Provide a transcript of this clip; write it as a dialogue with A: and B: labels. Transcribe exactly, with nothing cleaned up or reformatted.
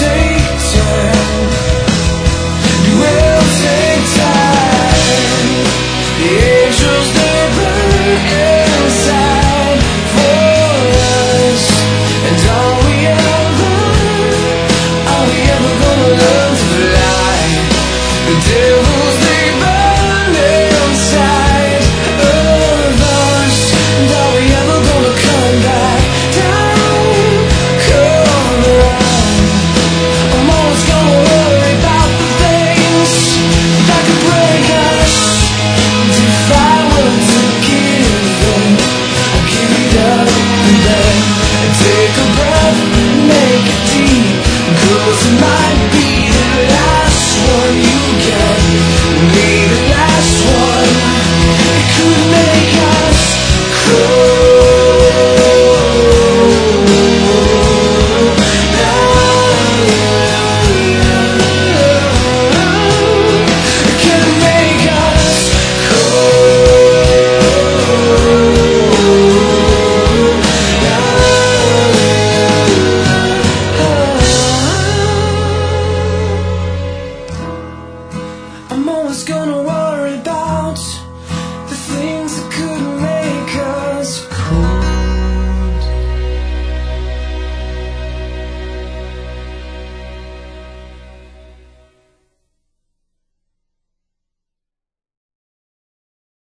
A: take time. It will take time. The angels, they burn inside for us. And are we ever, are we ever gonna learn to fly? The devils, they burn inside of us. And are we ever gonna come back down, come around? I'm always gonna worry about the things that could break us. If I were to give them, I'd give it up and then I'd take a breath, make it deep, close my